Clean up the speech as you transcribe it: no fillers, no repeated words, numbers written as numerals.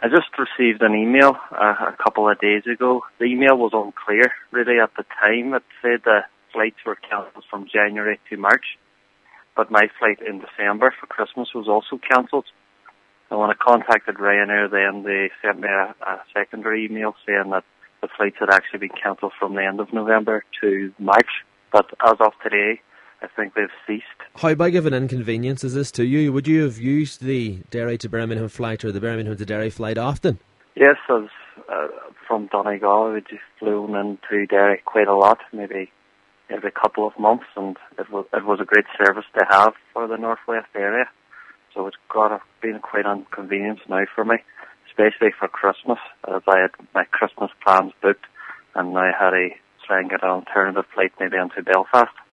I just received an email a couple of days ago. The email was unclear, really, at the time. It said the flights were cancelled from January to March, but my flight in December for Christmas was also cancelled. And when I contacted Ryanair then, they sent me a secondary email saying that the flights had actually been cancelled from the end of November to March. But as of today, I think they've ceased. How big of an inconvenience is this to you? Would you have used the Derry to Birmingham flight or the Birmingham to Derry flight often? Yes, as from Donegal, we just flown into Derry quite a lot, maybe every couple of months, and it was a great service to have for the northwest area. So it's been quite an inconvenience now for me, especially for Christmas, as I had my Christmas plans booked, and I had to try and get an alternative flight maybe into Belfast.